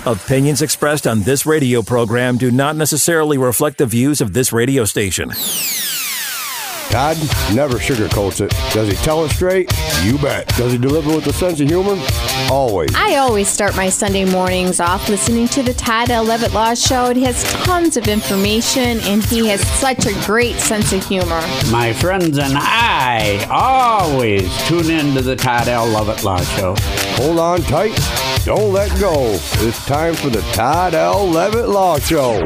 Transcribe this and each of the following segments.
Opinions expressed on this radio program do not necessarily reflect the views of this radio station. Todd never sugarcoats it. Does he tell it straight? You bet. Does he deliver with a sense of humor? Always. I always start my Sunday mornings off listening to the Todd L. Levitt Law Show. It has tons of information, and he has such a great sense of humor. My friends and I always tune in to the Todd L. Levitt Law Show. Hold on tight. Don't let go. It's time for the Todd L. Levitt Law Show.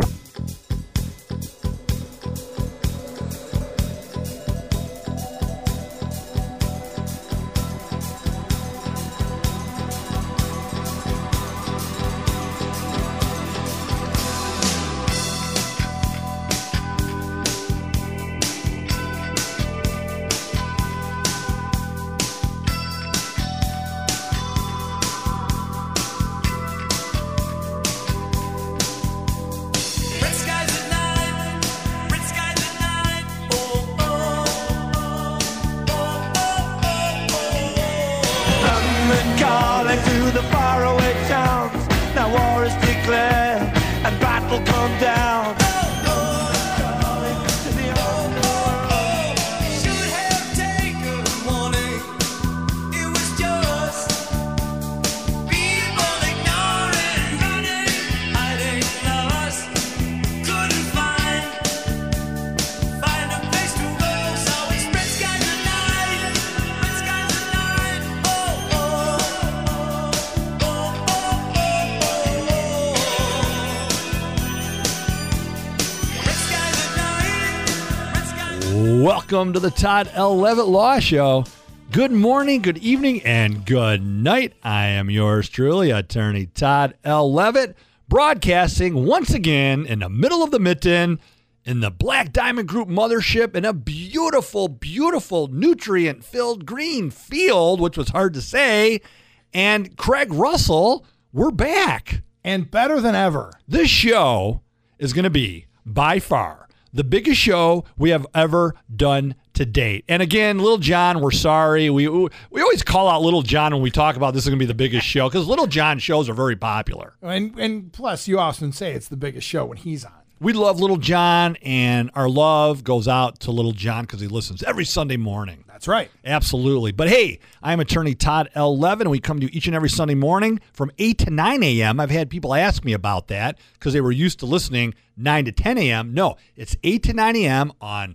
Welcome to the Todd L. Levitt Law Show. Good morning, good evening, and good night. I am yours truly, attorney Todd L. Levitt, broadcasting once again in the middle of the mitten in the Black Diamond Group mothership in a beautiful, beautiful, nutrient-filled green field, which was hard to say. And Craig Russell, we're back. And better than ever. This show is going to be, by far, the biggest show we have ever done to date. And again, Little John, we're sorry. We always call out Little John when we talk about this is going to be the biggest show because Little John shows are very popular. And plus, you often say it's the biggest show when he's on. We love Little John, and our love goes out to Little John because he listens every Sunday morning. That's right. Absolutely. But hey, I'm attorney Todd L. Levitt, and we come to you each and every Sunday morning from 8 to 9 a.m. I've had people ask me about that because they were used to listening 9 to 10 a.m. No, it's 8 to 9 a.m. on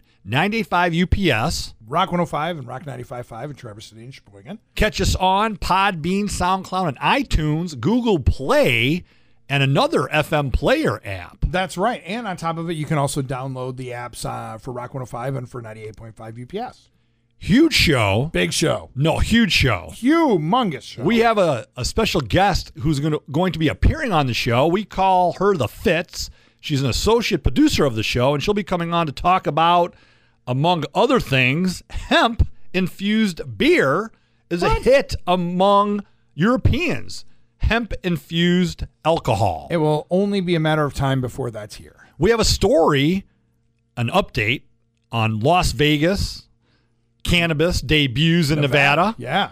98.5 UPS. Rock 105 and Rock 95.5 in Traverse City and Sheboygan. Catch us on Podbean, SoundCloud, and iTunes, Google Play, and another FM player app. That's right. And on top of it, you can also download the apps for Rock 105 and for 98.5 UPS. Huge show. Big show. No, huge show. Humongous show. We have a special guest who's going to be appearing on the show. We call her the Fitz. She's an associate producer of the show, and she'll be coming on to talk about, among other things, hemp-infused beer is a hit among Europeans. Hemp-infused alcohol. It will only be a matter of time before that's here. We have a story, an update on Las Vegas cannabis debuts in Nevada. Yeah.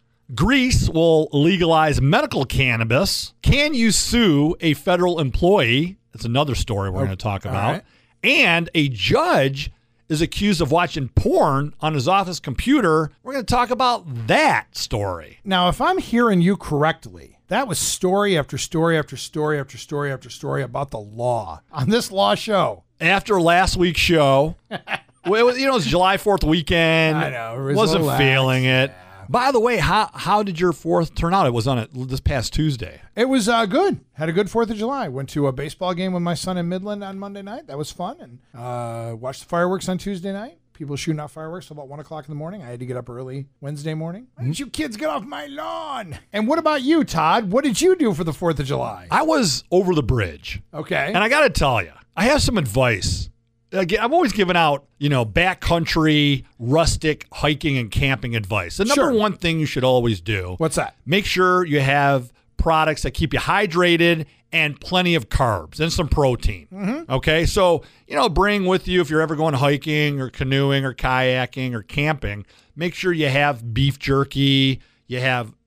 Greece will legalize medical cannabis. Can you sue a federal employee? That's another story we're going to talk about. Right. And a judge is accused of watching porn on his office computer. We're going to talk about that story. Now, if I'm hearing you correctly, that was story after story after story after story after story about the law on this law show. After last week's show, well, it was July 4th weekend. I know. Wasn't feeling it. Yeah. By the way, how did your 4th turn out? It was on this past Tuesday. It was good. Had a good 4th of July. Went to a baseball game with my son in Midland on Monday night. That was fun. And watched the fireworks on Tuesday night. People shooting off fireworks till about 1 o'clock in the morning. I had to get up early Wednesday morning. Why didn't you kids get off my lawn? And what about you, Todd? What did you do for the 4th of July? I was over the bridge. Okay. And I got to tell you, I have some advice. I'm always giving out, backcountry, rustic hiking and camping advice. The number one thing you should always do. What's that? Make sure you have products that keep you hydrated and plenty of carbs and some protein. Mm-hmm. Okay? So, bring with you, if you're ever going hiking or canoeing or kayaking or camping, make sure you have beef jerky, you have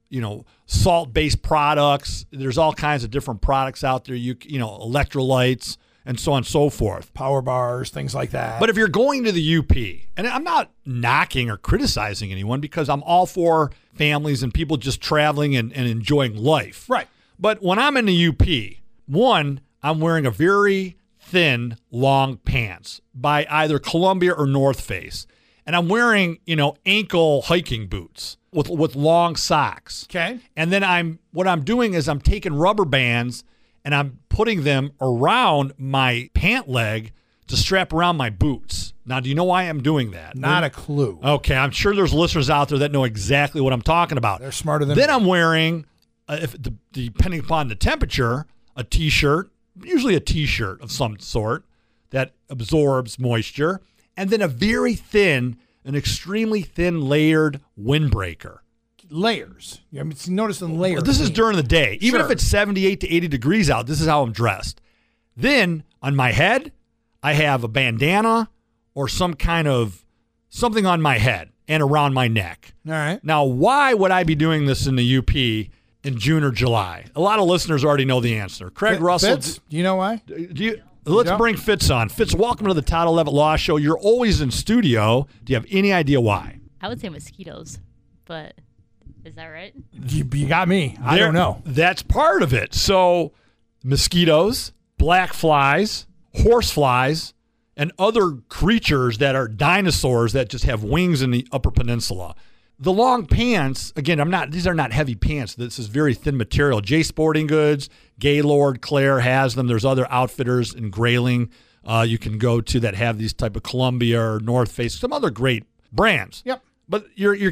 salt-based products. There's all kinds of different products out there. Electrolytes and so on and so forth. Power bars, things like that. But if you're going to the UP, and I'm not knocking or criticizing anyone because I'm all for families and people just traveling and enjoying life. Right. But when I'm in the UP, one, I'm wearing a very thin, long pants by either Columbia or North Face. And I'm wearing, ankle hiking boots with long socks. Okay. And then what I'm doing is I'm taking rubber bands and I'm putting them around my pant leg to strap around my boots. Now, do you know why I'm doing that? Not a clue. Okay, I'm sure there's listeners out there that know exactly what I'm talking about. They're smarter than Then me. I'm wearing, depending upon the temperature, a T-shirt, usually a T-shirt of some sort that absorbs moisture, and then a very thin, an extremely thin layered windbreaker. Layers. Notice the layers. This is during the day. Even Sure. if it's 78 to 80 degrees out, this is how I'm dressed. Then on my head, I have a bandana or some kind of something on my head and around my neck. All right. Now, why would I be doing this in the UP in June or July? A lot of listeners already know the answer. Craig Russell. Fitz, do you know why? Let's bring Fitz on. Fitz, welcome to the Todd Levitt Law Show. You're always in studio. Do you have any idea why? I would say mosquitoes, but is that right? You got me. I don't know. That's part of it. So mosquitoes, black flies, horse flies, and other creatures that are dinosaurs that just have wings in the Upper Peninsula. The long pants, again, these are not heavy pants. This is very thin material. J Sporting Goods, Gaylord, Claire has them. There's other outfitters in Grayling you can go to that have these type of Columbia or North Face, some other great brands. Yep. But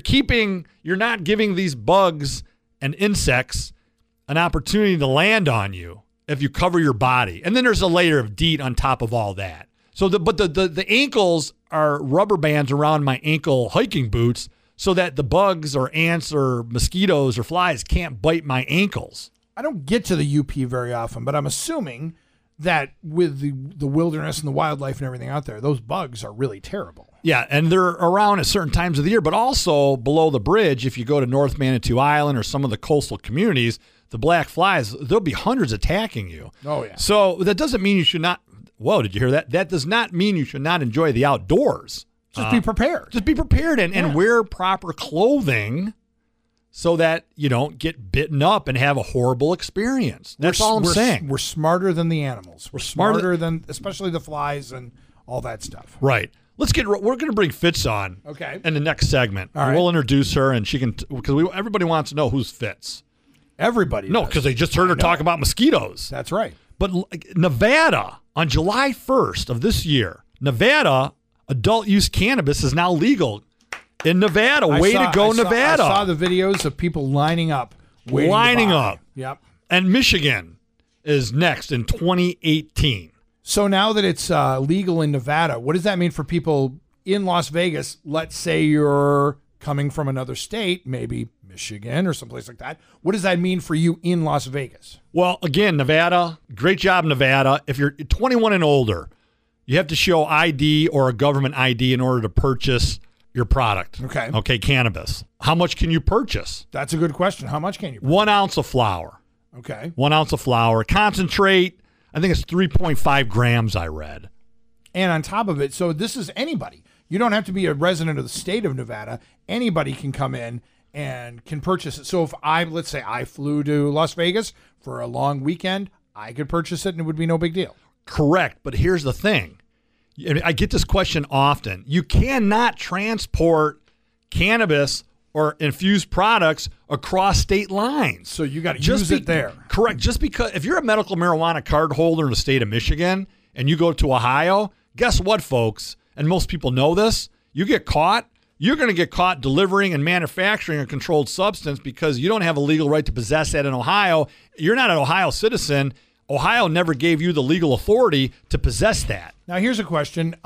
you're not giving these bugs and insects an opportunity to land on you if you cover your body. And then there's a layer of DEET on top of all that. So the ankles are rubber bands around my ankle hiking boots so that the bugs or ants or mosquitoes or flies can't bite my ankles. I don't get to the UP very often, but I'm assuming that with the wilderness and the wildlife and everything out there, those bugs are really terrible. Yeah, and they're around at certain times of the year, but also below the bridge, if you go to North Manitou Island or some of the coastal communities, the black flies, there'll be hundreds attacking you. Oh, yeah. So that doesn't mean you should not, whoa, did you hear that? That does not mean you should not enjoy the outdoors. Just be prepared. Just be prepared and wear proper clothing so that you don't get bitten up and have a horrible experience. That's all I'm saying. We're smarter than the animals. We're smarter smarter than, especially the flies and all that stuff. Right. We're going to bring Fitz on. Okay. In the next segment. All right. We'll introduce her, and she can, because everybody wants to know who's Fitz. Everybody No, does. because they just heard her talk about mosquitoes. That's right. But Nevada, on July 1st of this year, Nevada, adult use cannabis is now legal in Nevada. Way to go, Nevada. I saw the videos of people lining up. Lining up. Yep. And Michigan is next in 2018. So now that it's legal in Nevada, what does that mean for people in Las Vegas? Let's say you're coming from another state, maybe Michigan or someplace like that. What does that mean for you in Las Vegas? Well, again, Nevada, great job, Nevada. If you're 21 and older, you have to show ID or a government ID in order to purchase your product. Okay, cannabis. How much can you purchase? That's a good question. How much can you purchase? 1 ounce of flour. Okay. 1 ounce of flour. Concentrate, I think it's 3.5 grams, I read. And on top of it, so this is anybody. You don't have to be a resident of the state of Nevada. Anybody can come in and can purchase it. So if let's say I flew to Las Vegas for a long weekend, I could purchase it and it would be no big deal. Correct. But here's the thing. I get this question often. You cannot transport cannabis or infused products across state lines. So you got to use it there. Correct. Just because if you're a medical marijuana card holder in the state of Michigan and you go to Ohio, guess what, folks? And most people know this. You get caught, you're going to get caught delivering and manufacturing a controlled substance because you don't have a legal right to possess that in Ohio. You're not an Ohio citizen. Ohio never gave you the legal authority to possess that. Now, here's a question.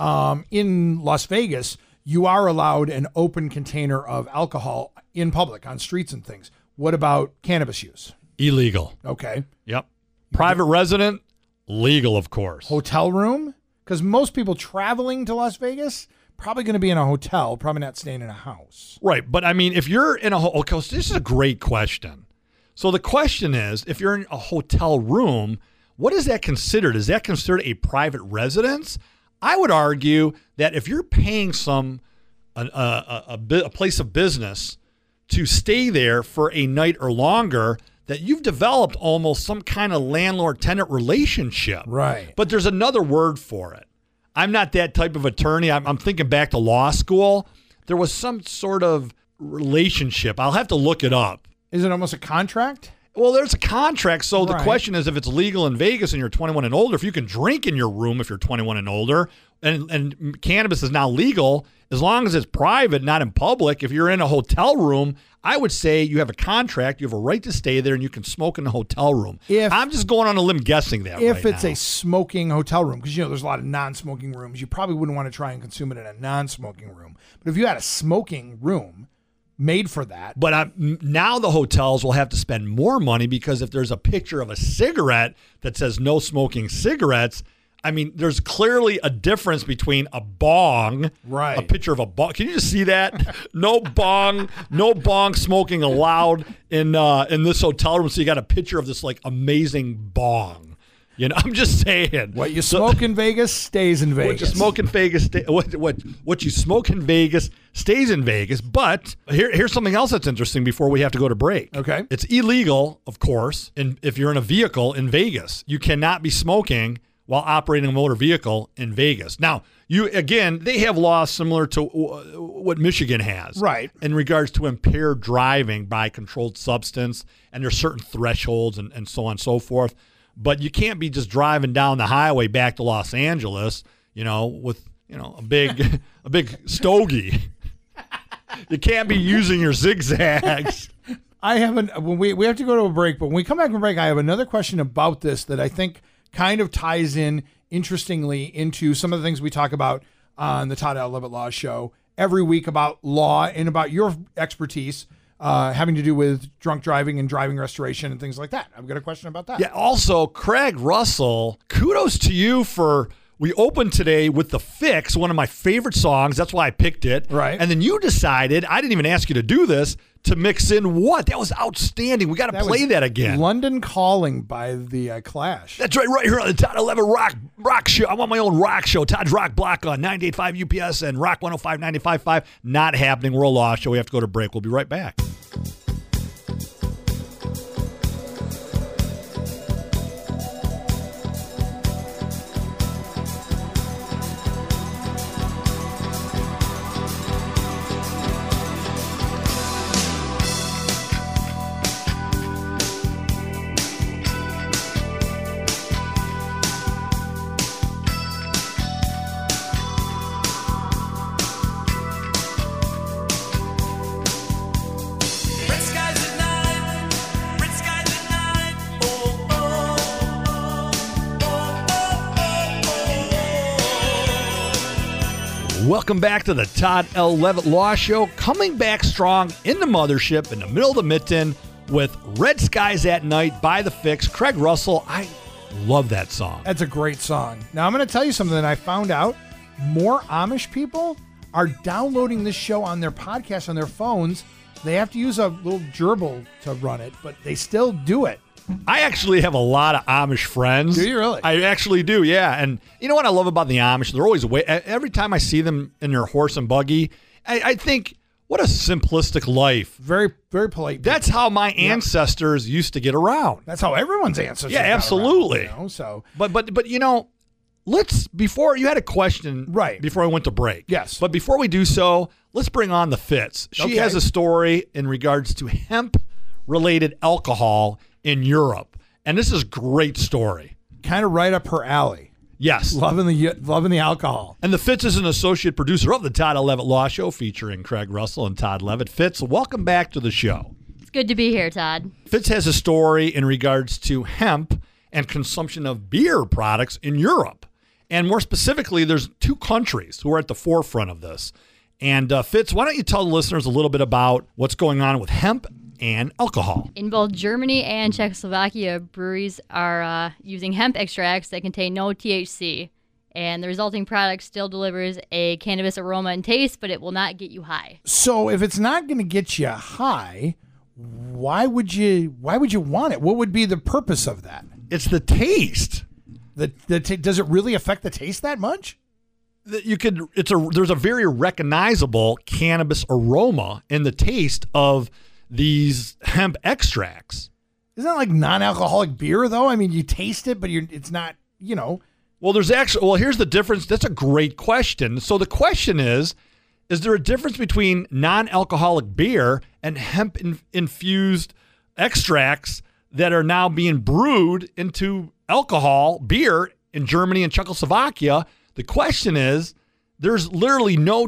In Las Vegas, you are allowed an open container of alcohol in public, on streets and things. What about cannabis use? Illegal. Okay. Yep. Private resident, legal, of course. Hotel room? Because most people traveling to Las Vegas probably going to be in a hotel, probably not staying in a house. Right. But I mean, if you're in a hotel, this is a great question. So the question is, if you're in a hotel room, what is that considered? Is that considered a private residence? I would argue that if you're paying a place of business to stay there for a night or longer, that you've developed almost some kind of landlord-tenant relationship. Right. But there's another word for it. I'm not that type of attorney. I'm thinking back to law school. There was some sort of relationship. I'll have to look it up. Is it almost a contract? Well, there's a contract. So the Right. question is, if it's legal in Vegas and you're 21 and older, if you can drink in your room if you're 21 and older, and cannabis is now legal, as long as it's private, not in public, if you're in a hotel room, I would say you have a contract, you have a right to stay there, and you can smoke in the hotel room. I'm just going on a limb guessing that If right it's now. a smoking hotel room, because there's a lot of non-smoking rooms, you probably wouldn't want to try and consume it in a non-smoking room. But if you had a smoking room made for that, But now the hotels will have to spend more money, because if there's a picture of a cigarette that says no smoking cigarettes, I mean, there's clearly a difference between a bong, Right. a picture of a bong. Can you just see that? No bong smoking allowed in this hotel room. So you got a picture of this like amazing bong. I'm just saying. what you smoke in Vegas stays in Vegas. What you smoke in Vegas, what you smoke in Vegas stays in Vegas. But here's something else that's interesting before we have to go to break. Okay. It's illegal, of course, if you're in a vehicle in Vegas. You cannot be smoking while operating a motor vehicle in Vegas. Now, they have laws similar to what Michigan has. Right. In regards to impaired driving by controlled substance, and there's certain thresholds and so on and so forth. But you can't be just driving down the highway back to Los Angeles, with, a big stogie. You can't be using your zigzags. When we have to go to a break, but when we come back from break, I have another question about this that I think kind of ties in interestingly into some of the things we talk about on the Todd L. Levitt Law Show every week about law and about your expertise having to do with drunk driving and driving restoration and things like that. I've got a question about that. Yeah, also, Craig Russell, kudos to you we opened today with The Fix, one of my favorite songs. That's why I picked it. Right. And then you decided, I didn't even ask you to do this, to mix in what? That was outstanding. We got to play that again. London Calling by the Clash. That's right here on the Todd 11 Rock Show. I want my own rock show. Todd's Rock Block on 98.5 UPS and Rock 105, 95.5. Not happening. We're a law show. We have to go to break. We'll be right back. Welcome back to the Todd L. Levitt Law Show, coming back strong in the mothership in the middle of the mitten with Red Skies at Night by The Fix. Craig Russell, I love that song. That's a great song. Now, I'm going to tell you something that I found out. More Amish people are downloading this show on their podcast on their phones. They have to use a little gerbil to run it, but they still do it. I actually have a lot of Amish friends. Do you really? I actually do, yeah. And you know what I love about the Amish? They're always every time I see them in their horse and buggy, I think, what a simplistic life. Very, very polite. That's how my ancestors used to get around. That's how everyone's ancestors Yeah, got absolutely. around, so But before you had a question Right. before I went to break. Yes. But before we do so, let's bring on the Fitz. She Okay. has a story in regards to hemp-related alcohol in Europe. And this is a great story. kind of right up her alley. Yes. Loving the alcohol. And the Fitz is an associate producer of the Todd L. Levitt Law Show featuring Craig Russell and Todd Levitt. Fitz, welcome back to the show. It's good to be here, Todd. Fitz has a story in regards to hemp and consumption of beer products in Europe. And more specifically, there's two countries who are at the forefront of this. And Fitz, why don't you tell the listeners a little bit about what's going on with hemp and alcohol? In both Germany and Czechoslovakia, breweries are using hemp extracts that contain no THC. and the resulting product still delivers a cannabis aroma and taste, but it will not get you high. So if it's not going to get you high, why would you want it? What would be the purpose of that? It's the taste. Does it really affect the taste that much? There's a very recognizable cannabis aroma in the taste of these hemp extracts. Isn't that like non-alcoholic beer though? I mean, you taste it, but it's not, Well, here's the difference. That's a great question. So the question is there a difference between non-alcoholic beer and hemp-infused extracts that are now being brewed into alcohol, beer, in Germany and Czechoslovakia? The question is, there's literally no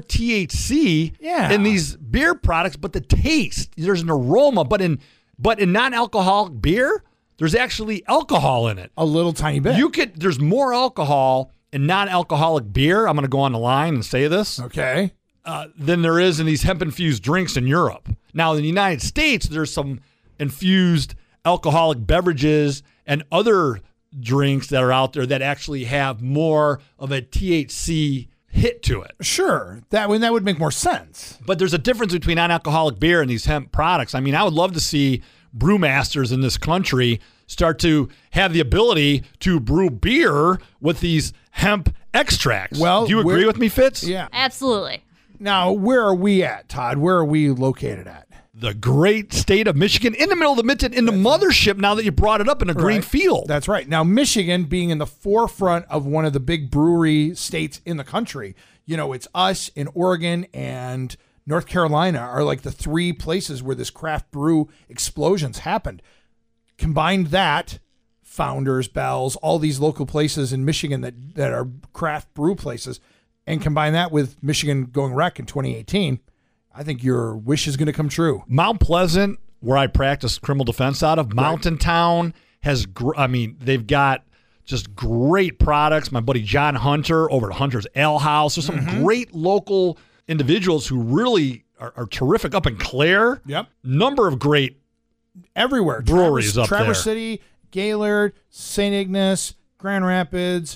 THC in these beer products, but the taste, there's an aroma. But in non-alcoholic beer, there's actually alcohol in it. A little tiny bit. There's more alcohol in non-alcoholic beer. I'm going to go on the line and say this. Okay. Than there is in these hemp-infused drinks in Europe. Now, in the United States, there's some infused alcoholic beverages and other drinks that are out there that actually have more of a THC hit to it. Sure. That would make more sense. But there's a difference between non-alcoholic beer and these hemp products. I mean, I would love to see brewmasters in this country start to have the ability to brew beer with these hemp extracts. Well, do you agree with me, Fitz? Yeah. Absolutely. Now, where are we at, Todd? Where are we located at? The great state of Michigan, in the middle of the Mitten, in the mothership, now that you brought it up, in a green field. That's right. Now, Michigan being in the forefront of one of the big brewery states in the country, it's us in Oregon and North Carolina are like the three places where this craft brew explosions happened. Combined that, Founders, Bell's, all these local places in Michigan that are craft brew places, and combine that with Michigan going rec in 2018, I think your wish is going to come true. Mount Pleasant, where I practice criminal defense out of, Mountain Town has, they've got just great products. My buddy John Hunter over at Hunter's Ale House. There's some great local individuals who really are terrific up in Clare. Yep. Number of great everywhere. Breweries up there. Traverse City, Gaylord, St. Ignace, Grand Rapids,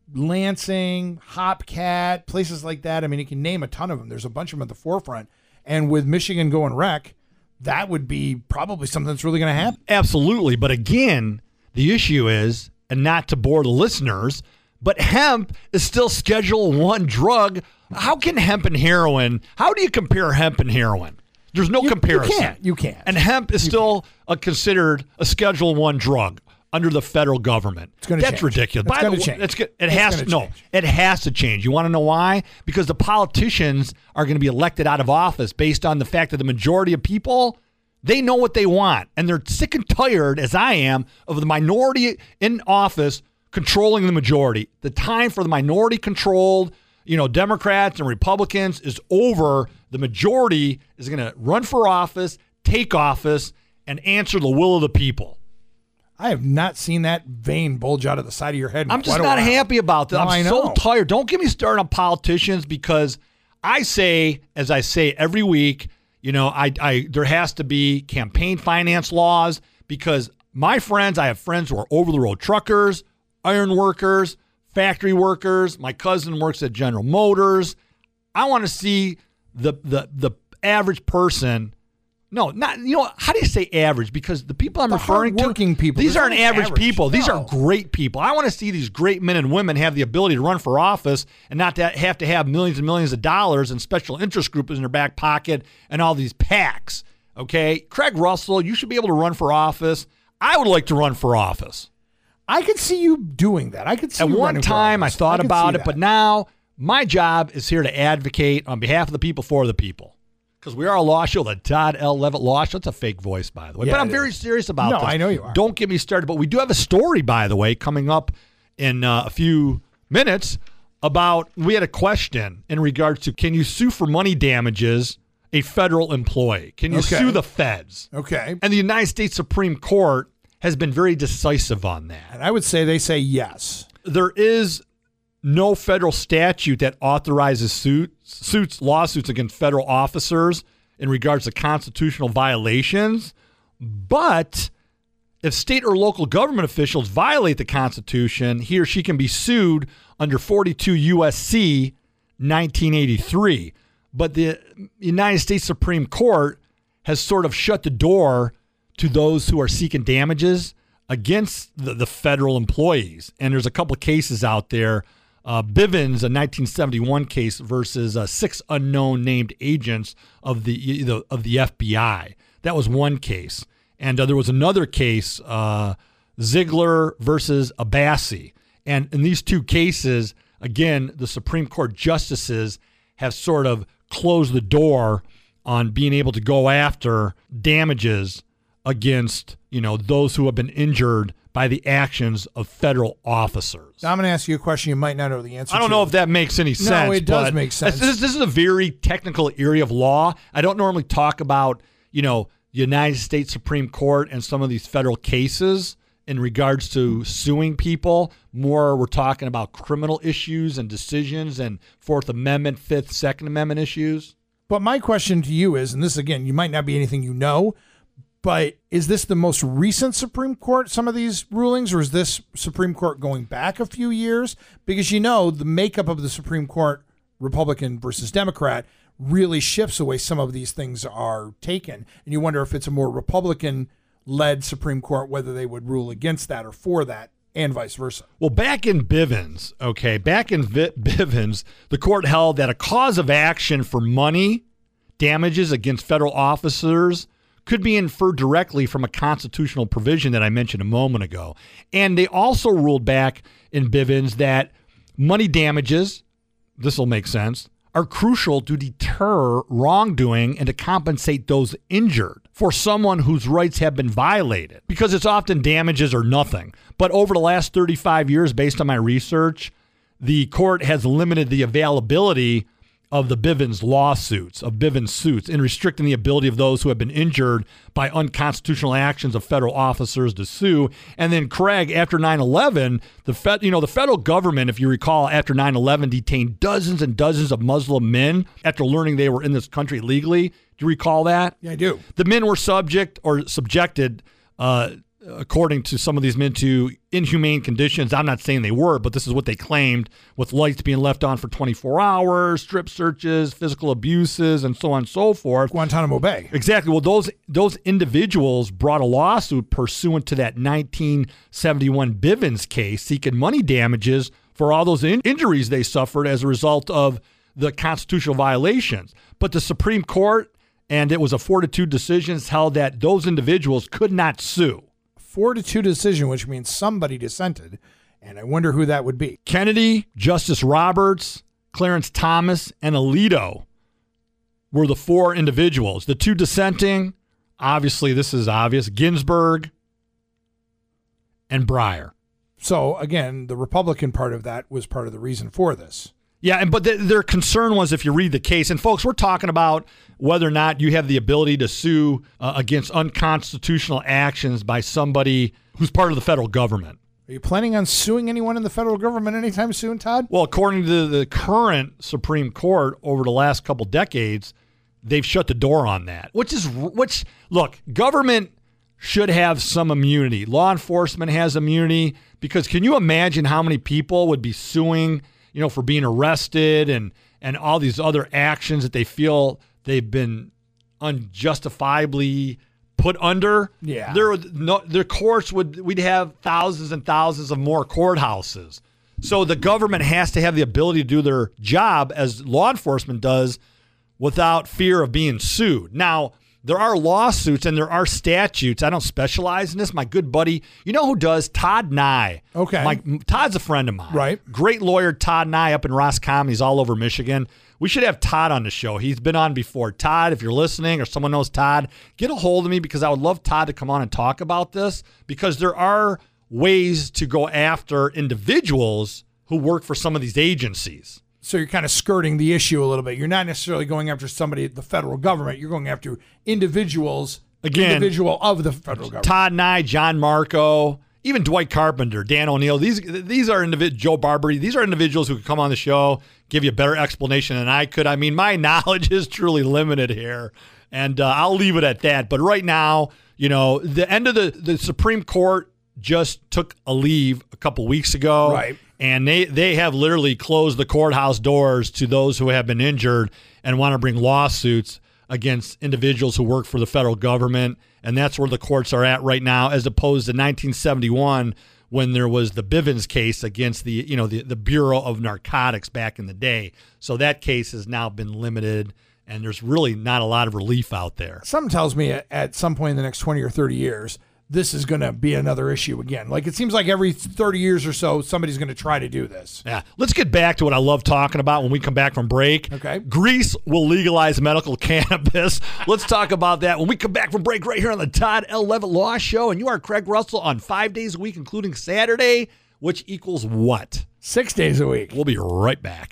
Lansing, Hopcat, places like that. I mean, you can name a ton of them. There's a bunch of them at the forefront. And with Michigan going rec, that would be probably something that's really going to happen. Absolutely. But again, the issue is, and not to bore the listeners, but hemp is still Schedule I drug. How can hemp and heroin, how do you compare hemp and heroin? There's no comparison. You can't. And hemp is still considered a Schedule I drug under the federal government. That's ridiculous. It's going to change. It has to change. You want to know why? Because the politicians are going to be elected out of office based on the fact that the majority of people, they know what they want. And they're sick and tired, as I am, of the minority in office controlling the majority. The time for the minority-controlled, Democrats and Republicans is over. The majority is going to run for office, take office, and answer the will of the people. I have not seen that vein bulge out of the side of your head. I'm just not happy about that. I'm so tired. Don't get me started on politicians, because I say, as I say every week, there has to be campaign finance laws, because my friends, I have friends who are over-the-road truckers, iron workers, factory workers. My cousin works at General Motors. I want to see the average person. No, not, how do you say average? Because the people I'm referring to, working people. These aren't average people. These No. are great people. I want to see these great men and women have the ability to run for office and not to have millions and millions of dollars and special interest groups in their back pocket and all these PACs. Okay? Craig Russell, you should be able to run for office. I would like to run for office. I could see you doing that. I could see At you one running for time, I office. thought could about see it, that. but now my job is here to advocate on behalf of the people for the people. Because we are a law show, the Todd L. Levitt Law Show. It's a fake voice, by the way. Yeah, but I'm it very is. serious about No, this. I know you are. Don't get me started. But we do have a story, by the way, coming up in a few minutes about, we had a question in regards to, can you sue for money damages a federal employee? Can you Okay. sue the feds? Okay. And the United States Supreme Court has been very decisive on that. And I would say they say yes. There is no federal statute that authorizes lawsuits against federal officers in regards to constitutional violations, but if state or local government officials violate the Constitution, he or she can be sued under 42 U.S.C. 1983. But the United States Supreme Court has sort of shut the door to those who are seeking damages against the federal employees. And there's a couple of cases out there. Bivens, a 1971 case versus 6 unknown named agents of the FBI. That was one case. And there was another case, Ziegler versus Abbasi. And in these two cases, again, the Supreme Court justices have sort of closed the door on being able to go after damages against, those who have been injured by the actions of federal officers. Now I'm going to ask you a question you might not know the answer to. I don't know if that makes any sense. No, it does make sense. This is a very technical area of law. I don't normally talk about, the United States Supreme Court and some of these federal cases in regards to suing people. More, we're talking about criminal issues and decisions and Fourth Amendment, Fifth, Second Amendment issues. But my question to you is, and this, again, you might not be anything you know, but is this the most recent Supreme Court, some of these rulings, or is this Supreme Court going back a few years? Because the makeup of the Supreme Court, Republican versus Democrat, really shifts the way some of these things are taken. And you wonder if it's a more Republican-led Supreme Court, whether they would rule against that or for that, and vice versa. Well, back in Bivens, Bivens, the court held that a cause of action for money damages against federal officers could be inferred directly from a constitutional provision that I mentioned a moment ago. And they also ruled back in Bivens that money damages, this will make sense, are crucial to deter wrongdoing and to compensate those injured for someone whose rights have been violated, because it's often damages or nothing. But over the last 35 years, based on my research, the court has limited the availability of the Bivens lawsuits, of Bivens suits, in restricting the ability of those who have been injured by unconstitutional actions of federal officers to sue. And then, Craig, after 9/11, the federal government, if you recall, after 9/11, detained dozens and dozens of Muslim men after learning they were in this country illegally. Do you recall that? Yeah, I do. The men were subjected, according to some of these men, to inhumane conditions. I'm not saying they were, but this is what they claimed, with lights being left on for 24 hours, strip searches, physical abuses, and so on and so forth. Guantanamo Bay. Exactly. Well, those individuals brought a lawsuit pursuant to that 1971 Bivens case, seeking money damages for all those injuries they suffered as a result of the constitutional violations. But the Supreme Court, and it was a 4-2 decision, held that those individuals could not sue. 4-2 decision, which means somebody dissented, and I wonder who that would be. Kennedy, Justice Roberts, Clarence Thomas, and Alito were the 4 individuals. The 2 dissenting, obviously this is obvious, Ginsburg and Breyer. So, again, the Republican part of that was part of the reason for this. Yeah, but their concern was, if you read the case, and folks, we're talking about whether or not you have the ability to sue against unconstitutional actions by somebody who's part of the federal government. Are you planning on suing anyone in the federal government anytime soon, Todd? Well, according to the current Supreme Court over the last couple decades, they've shut the door on that. Look, government should have some immunity. Law enforcement has immunity, because can you imagine how many people would be suing, for being arrested and all these other actions that they feel they've been unjustifiably put under? Yeah. Their courts we'd have thousands and thousands of more courthouses. So the government has to have the ability to do their job as law enforcement does without fear of being sued. Now, there are lawsuits and there are statutes. I don't specialize in this. My good buddy, you know who does? Todd Nye. Okay. Todd's a friend of mine. Right. Great lawyer, Todd Nye, up in Roscommon. He's all over Michigan. We should have Todd on the show. He's been on before. Todd, if you're listening or someone knows Todd, get a hold of me, because I would love Todd to come on and talk about this, because there are ways to go after individuals who work for some of these agencies. So you're kind of skirting the issue a little bit. You're not necessarily going after somebody at the federal government. You're going after individuals, individual of the federal government. Todd Nye, John Marco, even Dwight Carpenter, Dan O'Neill. These are Joe Barbary. These are individuals who could come on the show, give you a better explanation than I could. I mean, my knowledge is truly limited here, and I'll leave it at that. But right now, The end of the Supreme Court just took a leave a couple weeks ago. Right. And they have literally closed the courthouse doors to those who have been injured and want to bring lawsuits against individuals who work for the federal government. And that's where the courts are at right now, as opposed to 1971 when there was the Bivens case against the Bureau of Narcotics back in the day. So that case has now been limited, and there's really not a lot of relief out there. Something tells me at some point in the next 20 or 30 years, this is going to be another issue again. Like, it seems like every 30 years or so, somebody's going to try to do this. Yeah. Let's get back to what I love talking about when we come back from break. Okay. Greece will legalize medical cannabis. Let's talk about that when we come back from break right here on the Todd L. Levitt Law Show. And you are Craig Russell on 5 days a week, including Saturday, which equals what? 6 days a week. We'll be right back.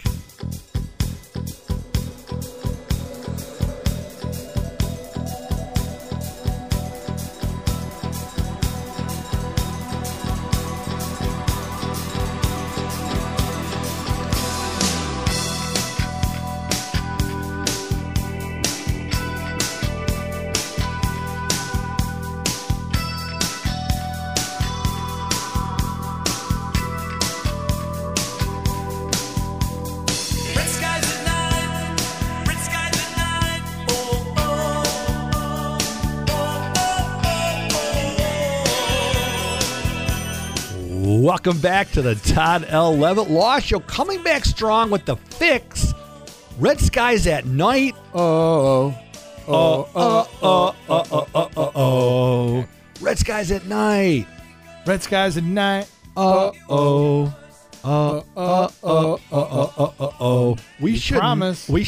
Welcome back to the Todd L. Levitt Law Show. Coming back strong with the fix. Red Skies at Night. Red Skies at Night. Red Skies at Night. We promise. We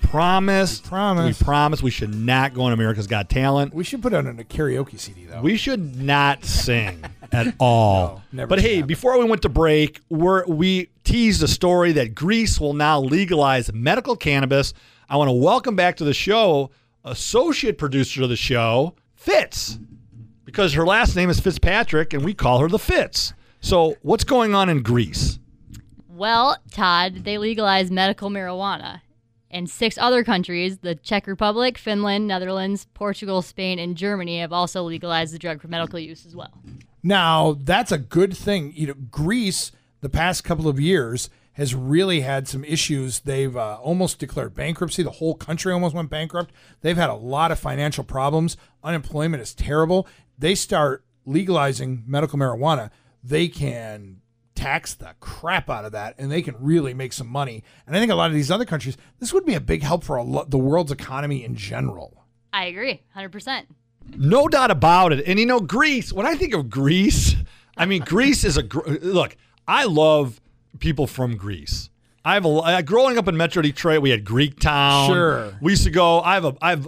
should not go on America's Got Talent. We should put it on a karaoke CD, though. We should not sing at all. No, never. But hey, happen. before we went to break, we teased a story that Greece will now legalize medical cannabis. I want to welcome back to the show associate producer of the show, Fitz, because her last name is Fitzpatrick, and we call her the Fitz. So what's going on in Greece? Well, Todd, they legalized medical marijuana. And 6 other countries, the Czech Republic, Finland, Netherlands, Portugal, Spain, and Germany, have also legalized the drug for medical use as well. Now, that's a good thing. Greece, the past couple of years, has really had some issues. They've almost declared bankruptcy. The whole country almost went bankrupt. They've had a lot of financial problems. Unemployment is terrible. They start legalizing medical marijuana. They can tax the crap out of that, and they can really make some money. And I think a lot of these other countries, this would be a big help for the world's economy in general. I agree, 100%. No doubt about it. And Greece, when I think of Greece, Greece is look, I love people from Greece. Growing up in Metro Detroit, we had Greek Town. Sure. We used to go, I have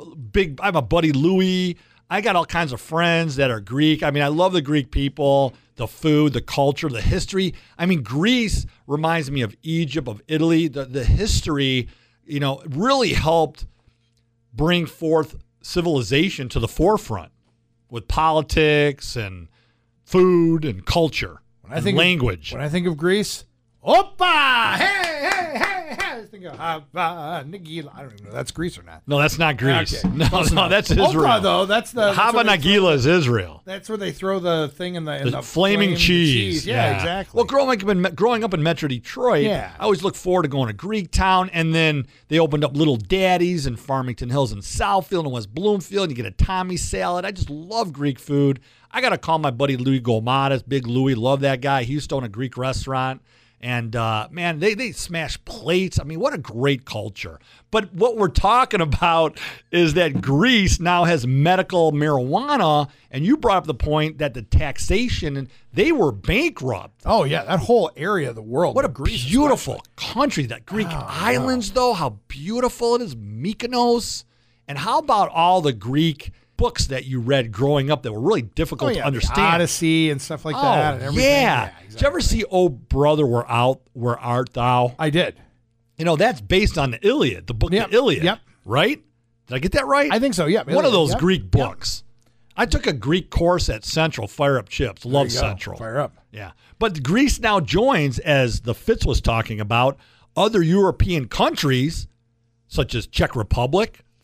a buddy Louis. I got all kinds of friends that are Greek. I love the Greek people, the food, the culture, the history. Greece reminds me of Egypt, of Italy. The history, really helped bring forth civilization to the forefront with politics and food and culture and language. When I think of Greece, Opa! Hey! I think of Hava Nagila. I don't even know if that's Greece or not. No, that's not Greece. Okay. No, that's Israel. Opa, though, that's the Hava Nagila is Israel. That's where they throw the thing in the flaming cheese. Yeah, exactly. Well, growing up in Metro Detroit, I always look forward to going to Greek Town, and then they opened up Little Daddy's in Farmington Hills and Southfield and West Bloomfield, and you get a Tommy salad. I just love Greek food. I got to call my buddy Louis Golmatis, Big Louis, love that guy. He used to own a Greek restaurant. And, man, they smash plates. What a great culture. But what we're talking about is that Greece now has medical marijuana, and you brought up the point that the taxation, they were bankrupt. Oh, yeah, that whole area of the world. What a beautiful country. That Greek islands, though, how beautiful it is. Mykonos. And how about all the Greek books that you read growing up that were really difficult to understand? The Odyssey and stuff like that. And everything. Yeah. Exactly. Did you ever see Oh Brother, Where Art Thou? I did. That's based on the Iliad, the book The Iliad. Yep. Right? Did I get that right? I think so, yeah. One of those Greek books. I took a Greek course at Central, Fire Up Chips. Love Central. Fire up. Yeah. But Greece now joins, as the Fitz was talking about, other European countries such as Czech Republic,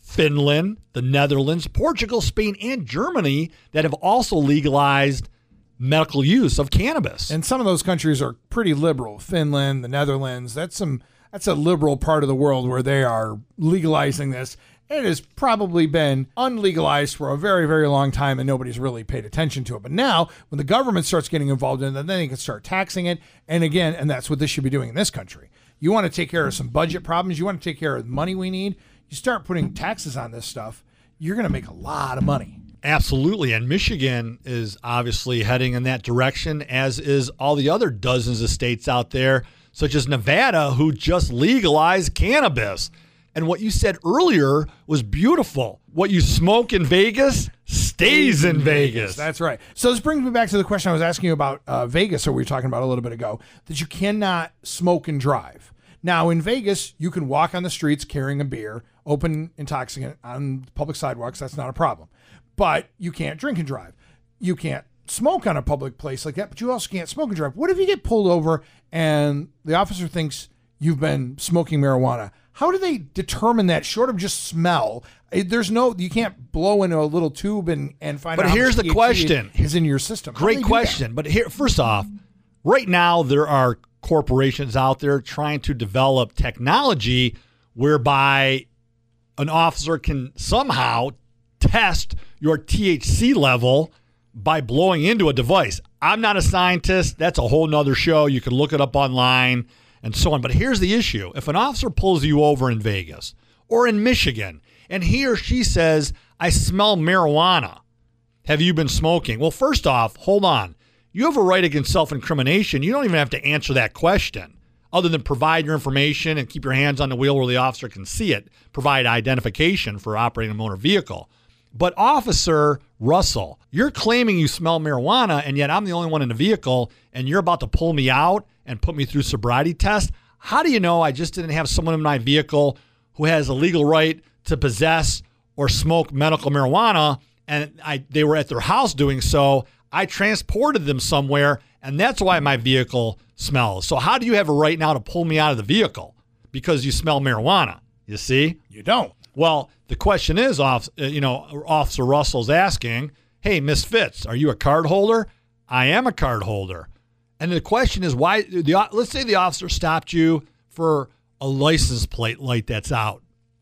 Finland, the Netherlands, Portugal, Spain, and Germany that have also legalized medical use of cannabis. And some of those countries are pretty liberal. Finland, the Netherlands, that's a liberal part of the world where they are legalizing this. It has probably been unlegalized for a very, very long time, and nobody's really paid attention to it. But now, when the government starts getting involved in it, then they can start taxing it. And again, and that's what this should be doing in this country. You want to take care of some budget problems. You want to take care of the money we need. You start putting taxes on this stuff, you're going to make a lot of money. Absolutely. And Michigan is obviously heading in that direction, as is all the other dozens of states out there, such as Nevada, who just legalized cannabis. And what you said earlier was beautiful. What you smoke in Vegas stays in Vegas. That's right. So this brings me back to the question I was asking you about Vegas, or we were talking about a little bit ago, that you cannot smoke and drive. Now, in Vegas, you can walk on the streets carrying a beer, open intoxicant on public sidewalks. That's not a problem. But you can't drink and drive. You can't smoke on a public place like that, but you also can't smoke and drive. What if you get pulled over and the officer thinks you've been smoking marijuana? How do they determine that short of just smell? You can't blow into a little tube and find out. But here's the question: is in your system. Great question. But here, first off, right now there are corporations out there trying to develop technology whereby an officer can somehow test your THC level by blowing into a device. I'm not a scientist. That's a whole nother show. You can look it up online and so on. But here's the issue. If an officer pulls you over in Vegas or in Michigan and he or she says, I smell marijuana, have you been smoking? Well, first off, hold on. You have a right against self-incrimination. You don't even have to answer that question other than provide your information and keep your hands on the wheel where the officer can see it, provide identification for operating a motor vehicle. But Officer Russell, you're claiming you smell marijuana, and yet I'm the only one in the vehicle, and you're about to pull me out and put me through sobriety test. How do you know I just didn't have someone in my vehicle who has a legal right to possess or smoke medical marijuana, and they were at their house doing so? I transported them somewhere, and that's why my vehicle smells. So how do you have a right now to pull me out of the vehicle because you smell marijuana? You see? You don't. Well, the question is, Officer Russell's asking, hey, Miss Fitz, are you a card holder? I am a card holder. And the question is, why? Let's say the officer stopped you for a license plate light that's out.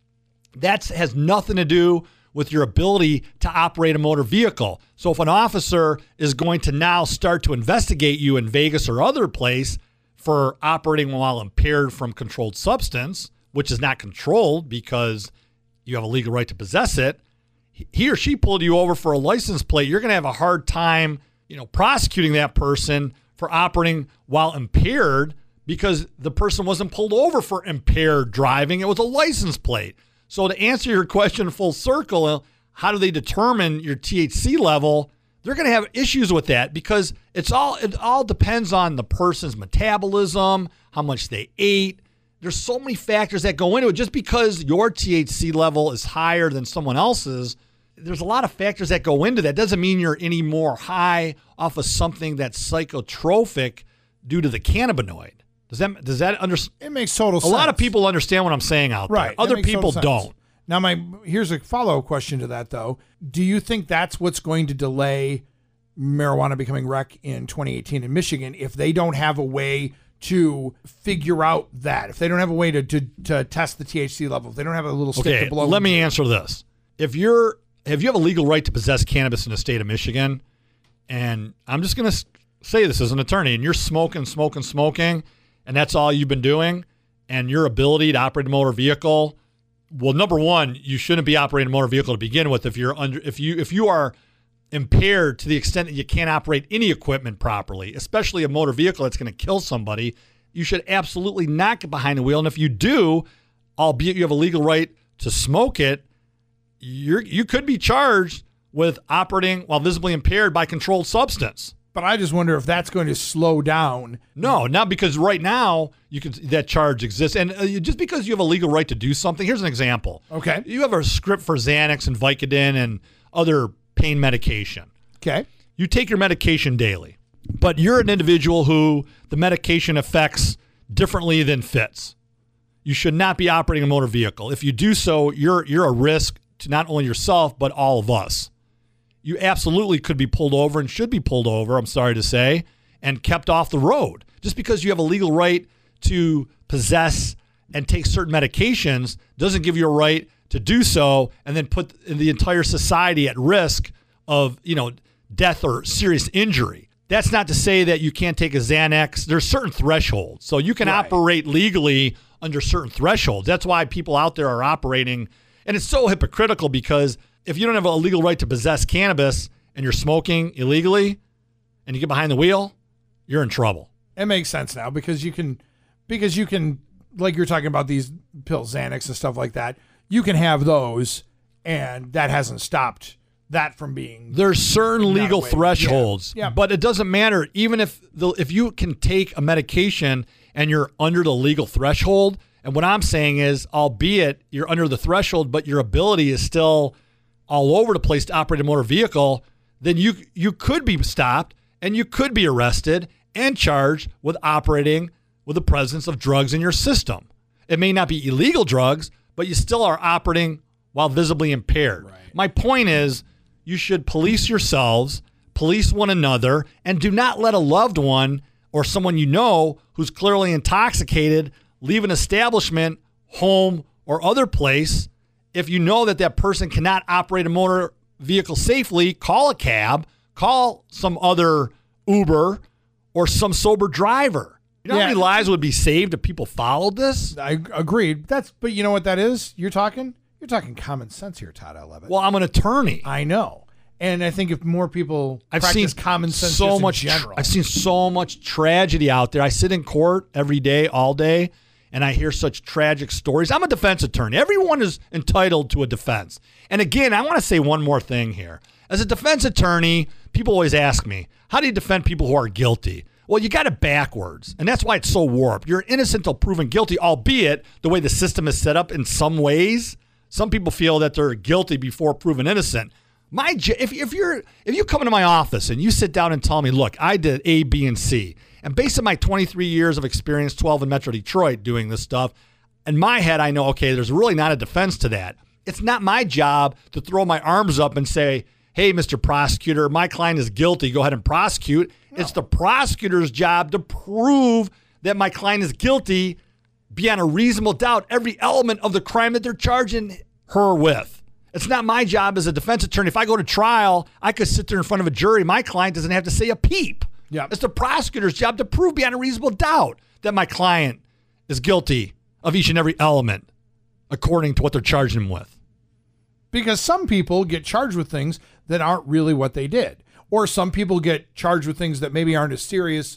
That has nothing to do with your ability to operate a motor vehicle. So if an officer is going to now start to investigate you in Vegas or other place for operating while impaired from controlled substance, which is not controlled because you have a legal right to possess it, he or she pulled you over for a license plate, you're going to have a hard time, prosecuting that person for operating while impaired because the person wasn't pulled over for impaired driving. It was a license plate. So to answer your question full circle, how do they determine your THC level? They're going to have issues with that because it all depends on the person's metabolism, how much they ate. There's so many factors that go into it. Just because your THC level is higher than someone else's, there's a lot of factors that go into that. Doesn't mean you're any more high off of something that's psychotropic due to the cannabinoid. Does that understand? It makes total sense. A lot of people understand what I'm saying out there. Other people don't. Now, here's a follow-up question to that, though. Do you think that's what's going to delay marijuana becoming rec in 2018 in Michigan if they don't have a way to figure out that, if they don't have a way to test the THC level, if they don't have a little stick to blow? Let me answer this. If you have a legal right to possess cannabis in the state of Michigan, and I'm just going to say this as an attorney, and you're smoking, and that's all you've been doing, and your ability to operate a motor vehicle, well, number one, you shouldn't be operating a motor vehicle to begin with if you are impaired to the extent that you can't operate any equipment properly, especially a motor vehicle that's going to kill somebody. You should absolutely not get behind the wheel. And if you do, albeit you have a legal right to smoke it, you could be charged with operating while visibly impaired by controlled substance. But I just wonder if that's going to slow down. No, not because right now that charge exists. And just because you have a legal right to do something, here's an example. Okay. You have a script for Xanax and Vicodin and other pain medication. Okay. You take your medication daily, but you're an individual who the medication affects differently than Fitz. you should not be operating a motor vehicle. If you do so, you're a risk to not only yourself, but all of us. You absolutely could be pulled over and should be pulled over, I'm sorry to say, and kept off the road. Just because you have a legal right to possess and take certain medications doesn't give you a right to do so and then put the entire society at risk of, death or serious injury. That's not to say that you can't take a Xanax. There's certain thresholds. So you can operate legally under certain thresholds. That's why people out there are operating. And it's so hypocritical because if you don't have a legal right to possess cannabis and you're smoking illegally and you get behind the wheel, you're in trouble. It makes sense now because you can, like you're talking about these pills, Xanax and stuff like that, you can have those and that hasn't stopped that from being. There's certain legal thresholds, yeah. But it doesn't matter. Even if you can take a medication and you're under the legal threshold, and what I'm saying is, albeit you're under the threshold, but your ability is still all over the place to operate a motor vehicle, then you could be stopped and you could be arrested and charged with operating with the presence of drugs in your system. It may not be illegal drugs, but you still are operating while visibly impaired. Right. My point is, you should police yourselves, police one another, and do not let a loved one or someone you know who's clearly intoxicated leave an establishment, home, or other place. If you know that that person cannot operate a motor vehicle safely, call a cab, call some other Uber, or some sober driver. You know how many lives would be saved if people followed this? I agreed. But you know what that is? You're talking common sense here, Todd. I love it. Well, I'm an attorney. I know. And I think if more people practice common sense so just much in general. I've seen so much tragedy out there. I sit in court every day, all day, and I hear such tragic stories. I'm a defense attorney. Everyone is entitled to a defense. And again, I want to say one more thing here. As a defense attorney, people always ask me, how do you defend people who are guilty? Well, you got it backwards, and that's why it's so warped. You're innocent until proven guilty, albeit the way the system is set up in some ways, some people feel that they're guilty before proven innocent. If you come into my office and you sit down and tell me, look, I did A, B, and C, and based on my 23 years of experience, 12 in Metro Detroit doing this stuff, in my head I know, okay, there's really not a defense to that. It's not my job to throw my arms up and say, hey, Mr. Prosecutor, my client is guilty, go ahead and prosecute. No. It's the prosecutor's job to prove that my client is guilty beyond a reasonable doubt, every element of the crime that they're charging her with. It's not my job as a defense attorney. If I go to trial, I could sit there in front of a jury. My client doesn't have to say a peep. Yeah. It's the prosecutor's job to prove beyond a reasonable doubt that my client is guilty of each and every element according to what they're charging him with. Because some people get charged with things that aren't really what they did. Or some people get charged with things that maybe aren't as serious.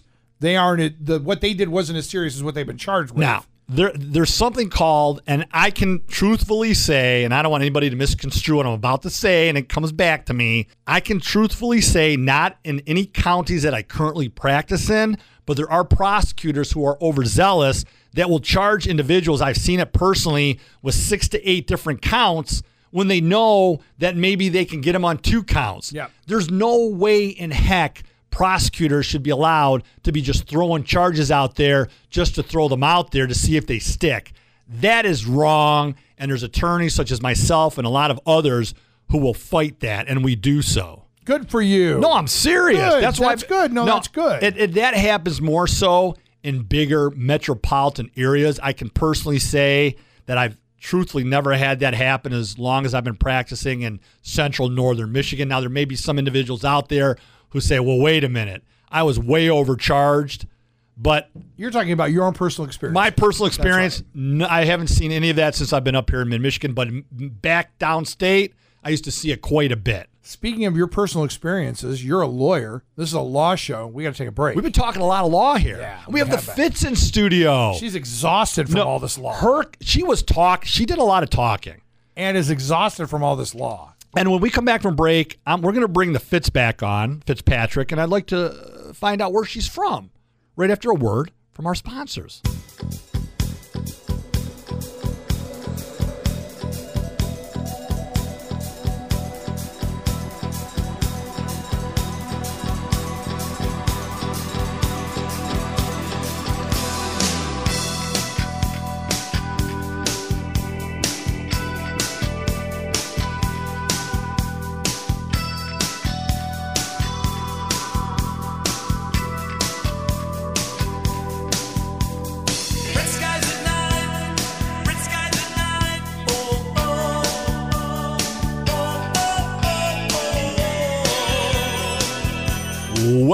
What they did wasn't as serious as what they've been charged with. Now, there's something called, and I can truthfully say, and I don't want anybody to misconstrue what I'm about to say, and it comes back to me, I can truthfully say, not in any counties that I currently practice in, but there are prosecutors who are overzealous that will charge individuals, I've seen it personally, with 6 to 8 different counts when they know that maybe they can get them on 2 counts. Yep. There's no way in heck prosecutors should be allowed to be just throwing charges out there just to throw them out there to see if they stick. That is wrong, and there's attorneys such as myself and a lot of others who will fight that, and we do so. Good for you. No, I'm serious. Good. That's good. No, that's good. That happens more so in bigger metropolitan areas. I can personally say that I've truthfully never had that happen as long as I've been practicing in central northern Michigan. Now, there may be some individuals out there who say, well, wait a minute, I was way overcharged. But you're talking about your own personal experience. My personal experience, right. I haven't seen any of that since I've been up here in mid-Michigan. But back downstate, I used to see it quite a bit. Speaking of your personal experiences, you're a lawyer. This is a law show. We got to take a break. We've been talking a lot of law here. Yeah, we have the Fitz in studio. She's exhausted from all this law. She did a lot of talking. And is exhausted from all this law. And when we come back from break, we're going to bring the Fitz back on, Fitzpatrick, and I'd like to find out where she's from right after a word from our sponsors.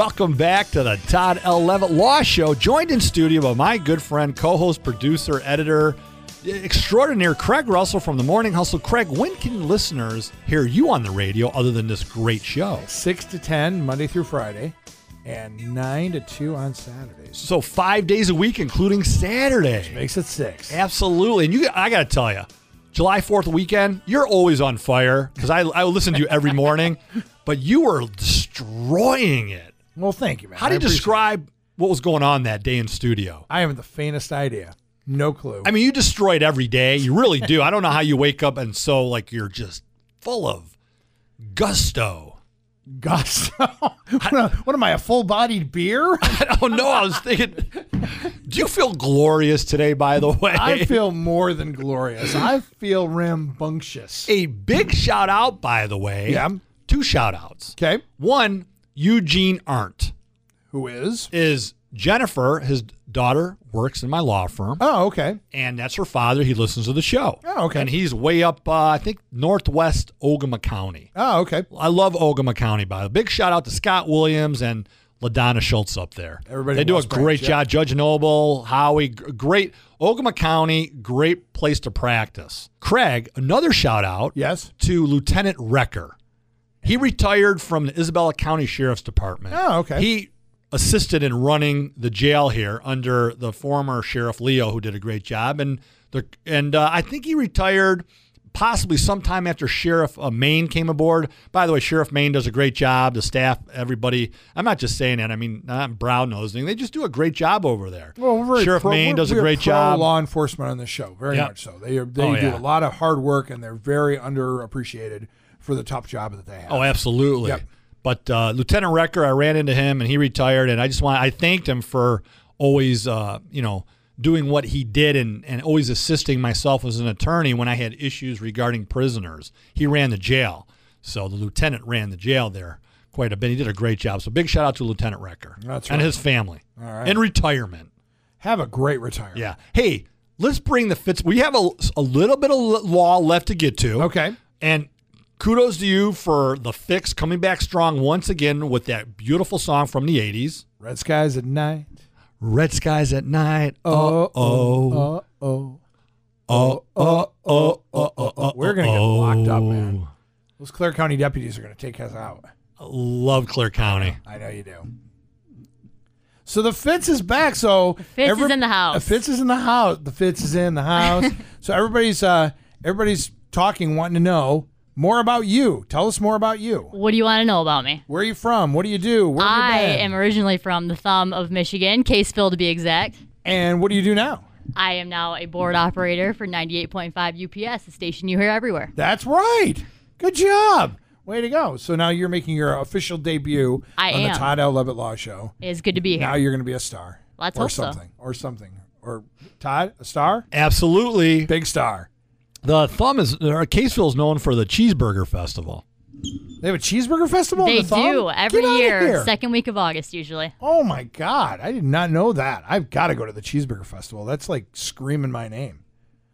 welcome back to the Todd L. Levitt Law Show, joined in studio by my good friend, co-host, producer, editor, extraordinaire Craig Russell from The Morning Hustle. Craig, when can listeners hear you on the radio other than this great show? 6 to 10, Monday through Friday, and 9 to 2 on Saturdays. So 5 days a week, including Saturday. Makes it 6. Absolutely. And I got to tell you, July 4th weekend, you're always on fire because I listen to you every morning, but you were destroying it. Well, thank you, man. How do you I appreciate describe what was going on that day in studio? I haven't the faintest idea. No clue. I mean, you destroy it every day. You really do. I don't know how you wake up and so like you're just full of gusto. Gusto? What am I, a full-bodied beer? I don't know. I was thinking, do you feel glorious today, by the way? I feel more than glorious. I feel rambunctious. A big shout out, by the way. Yeah. 2 shout outs. Okay. One, Eugene Arndt. Who is? Is Jennifer, his daughter, works in my law firm. Oh, okay. And that's her father. He listens to the show. Oh, okay. And he's way up, I think, northwest Ogama County. Oh, okay. I love Ogama County, by the way. Big shout out to Scott Williams and LaDonna Schultz up there. Everybody they do a West Branch, great yeah. job. Judge Noble, Howie, great. Ogama County, great place to practice. Craig, another shout out Yes. to Lieutenant Recker. He retired from the Isabella County Sheriff's Department. Oh, okay. He assisted in running the jail here under the former Sheriff Leo, who did a great job. And I think he retired possibly sometime after Sheriff Maine came aboard. By the way, Sheriff Maine does a great job. The staff, everybody. I'm not just saying that. I mean, not brown-nosing. They just do a great job over there. Well, we're very Sheriff Maine does a great pro job. law enforcement on this show, very Yep. much so. They Oh, do yeah. a lot of hard work, and they're very underappreciated for the tough job that they have. Oh, absolutely. Yep. But Lieutenant Recker, I ran into him, and he retired, and I thanked him for always, doing what he did and always assisting myself as an attorney when I had issues regarding prisoners. He ran the jail, so the lieutenant ran the jail there quite a bit. He did a great job. So big shout out to Lieutenant Recker That's and right. his family. All right. In retirement. Have a great retirement. Yeah. Hey, let's bring the Fitz. We have a little bit of law left to get to. Okay. And kudos to you for the Fix coming back strong once again with that beautiful song from the 80s. Red skies at night. Red skies at night. Oh, oh. Oh. Oh. We're going to get locked up, man. Those Clare County deputies are going to take us out. Love Clare County. I know you do. So the Fitz is back. So Fitz is in the house. The Fitz is in the house. The Fitz is in the house. So everybody's talking, wanting to know more about you. Tell us more about you. What do you want to know about me? Where are you from? What do you do? Where have I you been? am originally from the thumb of Michigan, Caseville to be exact. And what do you do now? I am now a board operator for 98.5 UPS, the station you hear everywhere. That's right. Good job. Way to go. So now you're making your official debut I on the am. Todd L. Levitt Law Show. It is good to be here. Now you're going to be a star. Let's or hope so. something. Or something. Or Todd, a star? Absolutely. Big star. The Caseville is known for the Cheeseburger Festival. They have a cheeseburger festival in They the Thumb? do every Get outta year, here. second week of August usually. Oh my God. I did not know that. I've got to go to the cheeseburger festival. That's like screaming my name.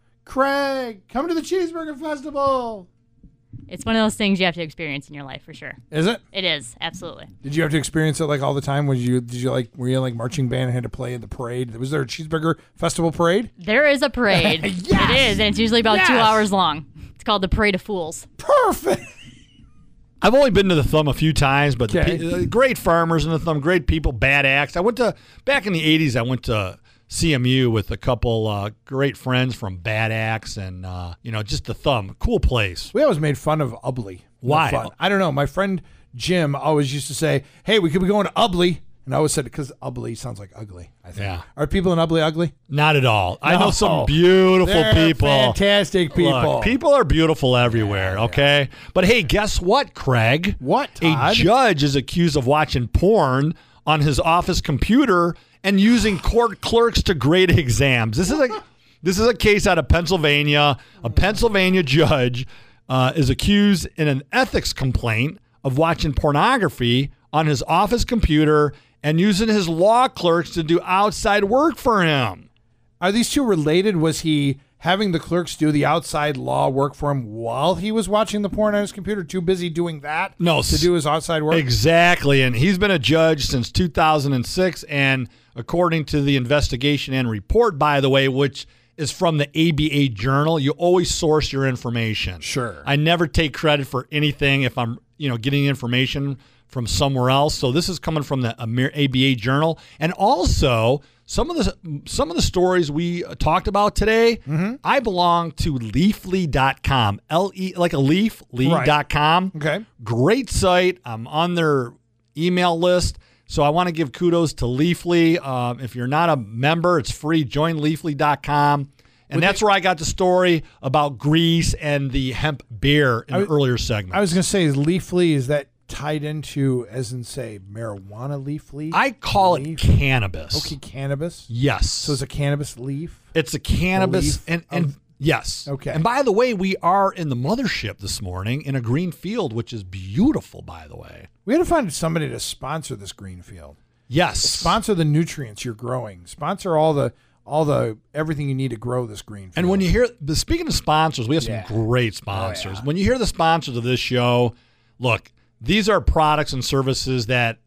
Craig, come to the cheeseburger festival. It's one of those things you have to experience in your life for sure. Is it? It is, absolutely. Did you have to experience it like all the time? Were you like marching band and had to play in the parade? Was there a cheeseburger festival parade? There is a parade. Yes! It is, and it's usually about 2 Yes! hours long. It's called the Parade of Fools. Perfect. I've only been to the Thumb a few times, but Okay. great farmers in the Thumb, great people, bad acts. Back in the 80s, I went to CMU with a couple great friends from Bad Axe and, just the Thumb. Cool place. We always made fun of Ubley. Why? Fun. I don't know. My friend Jim always used to say, hey, we could be going to Ubley. And I always said, because Ubley sounds like ugly, I think. Yeah. Are people in Ubley ugly? Not at all. I know No. some beautiful They're people. fantastic people. Look, people are beautiful everywhere, okay? But hey, guess what, Craig? What, A Todd? judge is accused of watching porn on his office computer and using court clerks to grade exams. This is a case out of Pennsylvania. A Pennsylvania judge is accused in an ethics complaint of watching pornography on his office computer and using his law clerks to do outside work for him. Are these two related? Was he having the clerks do the outside law work for him while he was watching the porn on his computer, too busy doing that to do his outside work? Exactly. And he's been a judge since 2006. And according to the investigation and report, by the way, which is from the ABA Journal, you always source your information. Sure. I never take credit for anything if I'm, getting information from somewhere else. So this is coming from the ABA Journal. And also, some of the stories we talked about today, I belong to Leafly.com. Like a leaf, leaf.com. Right. Okay. Great site. I'm on their email list. So I want to give kudos to Leafly. If you're not a member, it's free. Join Leafly.com. And that's where I got the story about Greece and the hemp beer in the earlier segment. I was going to say, is Leafly, is that tied into, as in, say, marijuana leaf? I call it cannabis. Okay, cannabis? Yes. So it's a cannabis leaf? It's a cannabis. And yes. Okay. And by the way, we are in the mothership this morning in a green field, which is beautiful, by the way. We got to find somebody to sponsor this green field. Yes. Sponsor the nutrients you're growing. Sponsor all the everything you need to grow this green field. And when you hear, speaking of sponsors, we have some great sponsors. Oh, yeah. When you hear the sponsors of this show, look, these are products and services that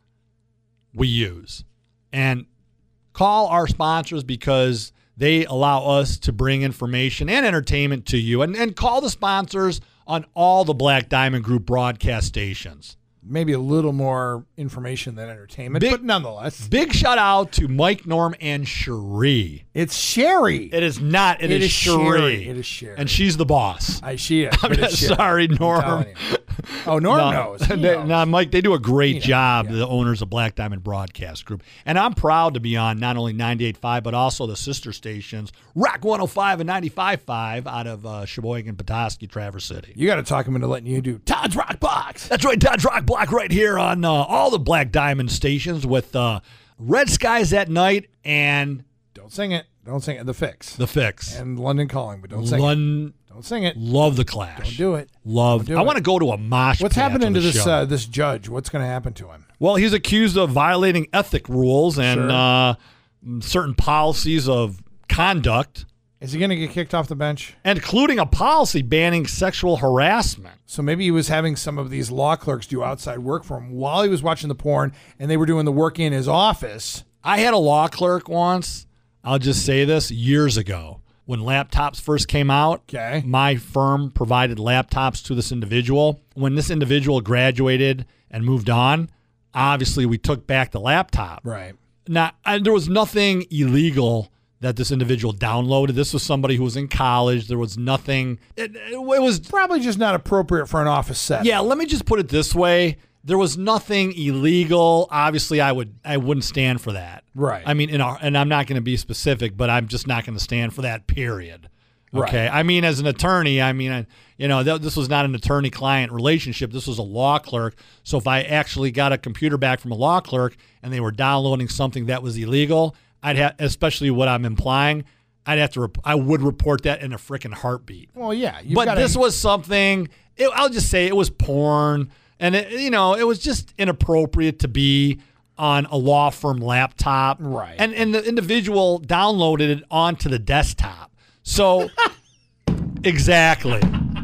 we use. And call our sponsors because they allow us to bring information and entertainment to you. And call the sponsors on all the Black Diamond Group broadcast stations. Maybe a little more information than entertainment, but nonetheless. Big shout out to Mike, Norm, and Cherie. It's Sherry. It is not. It is Cherie. It is Sherry. And she's the boss. She is. I'm sorry, Norm. Oh, Norm knows. No, Mike, they do a great job, the owners of Black Diamond Broadcast Group. And I'm proud to be on not only 98.5, but also the sister stations, Rock 105 and 95.5 out of Sheboygan, Petoskey, Traverse City. You got to talk him into letting you do Todd's Rock Box. That's right, Todd's Rock Block right here on all the Black Diamond stations with Red Skies at Night and... Don't sing it. The Fix. The Fix. And London Calling, but don't sing it. Don't sing it. Love the Clash. Don't do it. I want to go to a mosh. What's happening to this judge? What's going to happen to him? Well, he's accused of violating ethic rules and certain policies of conduct. Is he going to get kicked off the bench? Including a policy banning sexual harassment. So maybe he was having some of these law clerks do outside work for him while he was watching the porn, and they were doing the work in his office. I had a law clerk once, I'll just say this, years ago. When laptops first came out, my firm provided laptops to this individual. When this individual graduated and moved on, obviously we took back the laptop. Right. Now, there was nothing illegal that this individual downloaded. This was somebody who was in college. There was nothing. It was probably just not appropriate for an office setting. Yeah, let me just put it this way. There was nothing illegal. Obviously, I wouldn't stand for that. Right. I mean, and I'm not going to be specific, but I'm just not going to stand for that, period. Okay. Right. I mean, as an attorney, this was not an attorney-client relationship. This was a law clerk. So if I actually got a computer back from a law clerk and they were downloading something that was illegal, I'd have, especially what I'm implying, I would report that in a freaking heartbeat. Well, yeah. But this was something, I'll just say it was porn. And, it was just inappropriate to be on a law firm laptop. Right. And the individual downloaded it onto the desktop. So, exactly.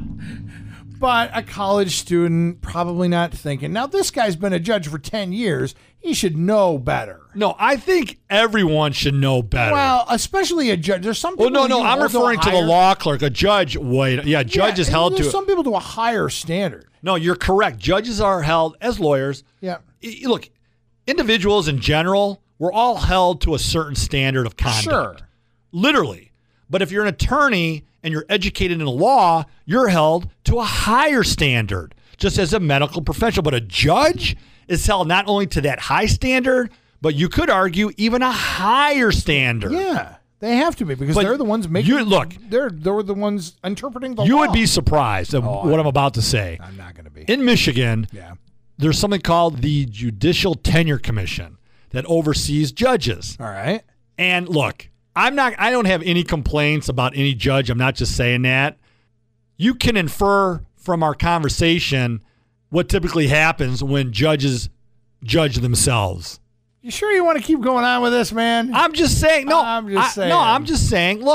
But a college student probably not thinking, now this guy's been a judge for 10 years. He should know better. No, I think everyone should know better. Well, especially a judge. There's some people. Well, no, I'm referring to the law clerk. A judge, judge is held to. Some people to a higher standard. No, you're correct. Judges are held as lawyers. Yeah. Look, individuals in general, we're all held to a certain standard of conduct. Sure. Literally. But if you're an attorney and you're educated in the law, you're held to a higher standard, just as a medical professional. But a judge is held not only to that high standard, but you could argue even a higher standard. Yeah. They have to be because they're the ones making. They're the ones interpreting the law. You would be surprised at what I'm about to say. I'm not going to be. In Michigan, there's something called the Judicial Tenure Commission that oversees judges. All right. And look, I don't have any complaints about any judge. I'm not just saying that. You can infer from our conversation what typically happens when judges judge themselves. You sure you want to keep going on with this, man? I'm just saying. No, I'm just saying. Look,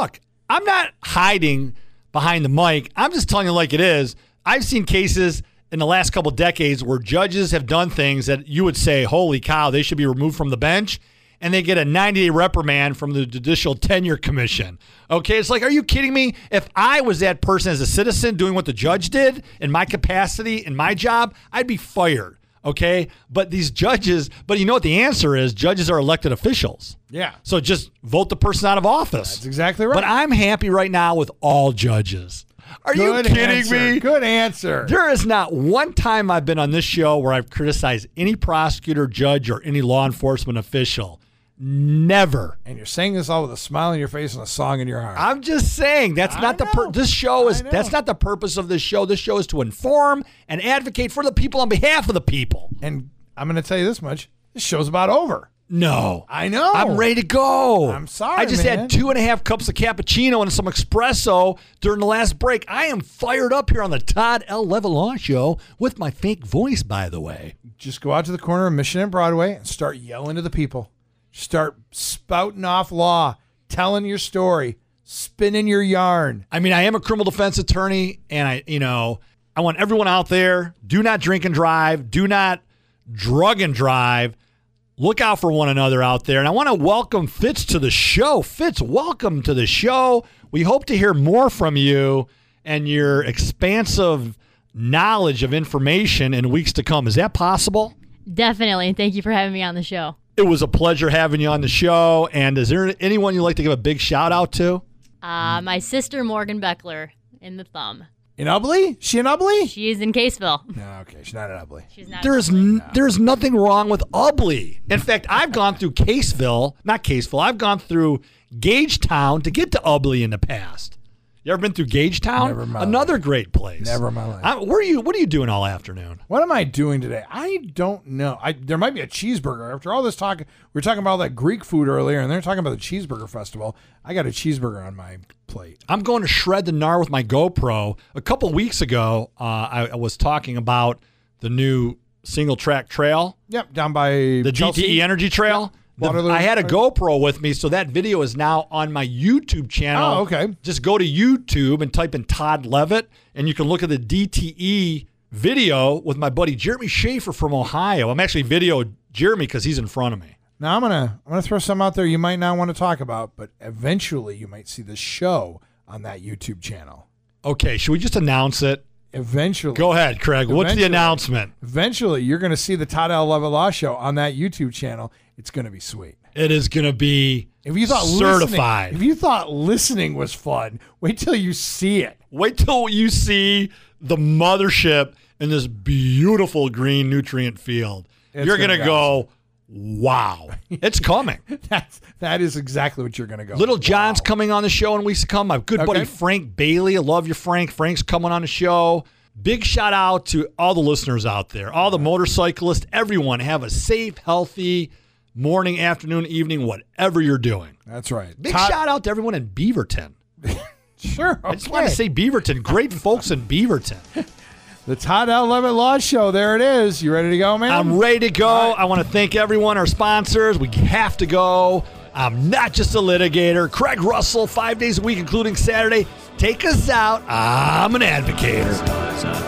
I'm not hiding behind the mic. I'm just telling you like it is. I've seen cases in the last couple decades where judges have done things that you would say, holy cow, they should be removed from the bench, and they get a 90-day reprimand from the Judicial Tenure Commission. Okay, it's like, are you kidding me? If I was that person as a citizen doing what the judge did in my capacity, in my job, I'd be fired. Okay, but these judges, but you know what the answer is? Judges are elected officials. Yeah. So just vote the person out of office. That's exactly right. But I'm happy right now with all judges. Are you kidding me? Good answer. There is not one time I've been on this show where I've criticized any prosecutor, judge, or any law enforcement official. Never. And you're saying this all with a smile on your face and a song in your heart. I'm just saying that's not this show is that's not the purpose of this show. This show is to inform and advocate for the people on behalf of the people. And I'm going to tell you this much: this show's about over. No. I know. I'm ready to go. I'm sorry, I just man. had 2.5 cups of cappuccino and some espresso during the last break. I am fired up here on the Todd L. Levitt Law Show with my fake voice, by the way. Just go out to the corner of Mission and Broadway and start yelling to the people. Start spouting off law, telling your story, spinning your yarn. I mean, I am a criminal defense attorney, and I want everyone out there, do not drink and drive, do not drug and drive. Look out for one another out there. And I want to welcome Fitz to the show. Fitz, welcome to the show. We hope to hear more from you and your expansive knowledge of information in weeks to come. Is that possible? Definitely. Thank you for having me on the show. It was a pleasure having you on the show. And is there anyone you'd like to give a big shout out to? My sister, Morgan Beckler, in the Thumb. In Ubly? She in Ubly? She is in Caseville. No, okay. She's not in Ubly. She's not. There's nothing wrong with Ubly. In fact, I've gone through I've gone through Gagetown to get to Ubly in the past. You ever been through Gagetown? Never in my Another life. great place. Never in my life. What are you doing all afternoon? What am I doing today? I don't know. There might be a cheeseburger. After all this talk, we were talking about all that Greek food earlier, and they're talking about the cheeseburger festival. I got a cheeseburger on my plate. I'm going to shred the gnar with my GoPro. A couple weeks ago, I was talking about the new single-track trail. Yep, down by the Chelsea. GTE Energy Trail. I had a GoPro with me, so that video is now on my YouTube channel. Oh, okay. Just go to YouTube and type in Todd Levitt, and you can look at the DTE video with my buddy Jeremy Schaefer from Ohio. I'm actually videoing Jeremy because he's in front of me. Now I'm gonna throw some out there you might not want to talk about, but eventually you might see the show on that YouTube channel. Okay, should we just announce it? Eventually. Go ahead, Craig. What's the announcement? Eventually, you're going to see the Todd L. Levitt Law Show on that YouTube channel. It's going to be sweet. It is going to be certified. If you thought listening was fun, wait till you see it. Wait till you see the mothership in this beautiful green nutrient field. You're going to go, wow. It's coming. That is exactly what you're going to go. Little John's coming on the show in weeks to come. My good buddy Frank Bailey. I love you, Frank. Frank's coming on the show. Big shout out to all the listeners out there, all the motorcyclists, everyone. Have a safe, healthy morning, afternoon, evening, whatever you're doing. That's right. Big shout out to everyone in Beaverton. Sure. Okay. I just want to say Beaverton. Great folks in Beaverton. The Todd L. Levitt Law Show. There it is. You ready to go, man? I'm ready to go. Right. I want to thank everyone, our sponsors. We have to go. I'm not just a litigator. Craig Russell, 5 days a week, including Saturday. Take us out. I'm an advocator.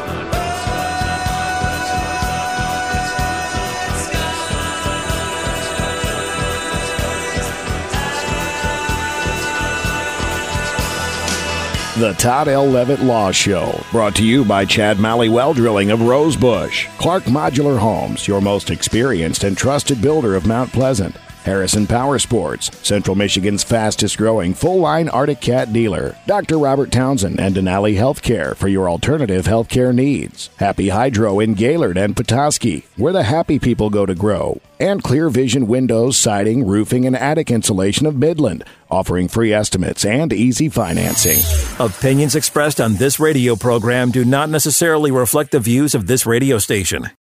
The Todd L. Levitt Law Show, brought to you by Chad Malley Well Drilling of Rosebush, Clark Modular Homes, your most experienced and trusted builder of Mount Pleasant, Harrison Power Sports, Central Michigan's fastest-growing full-line Arctic Cat dealer, Dr. Robert Townsend and Denali Healthcare for your alternative healthcare needs, Happy Hydro in Gaylord and Petoskey, where the happy people go to grow, and Clear Vision Windows, Siding, Roofing, and Attic Insulation of Midland, offering free estimates and easy financing. Opinions expressed on this radio program do not necessarily reflect the views of this radio station.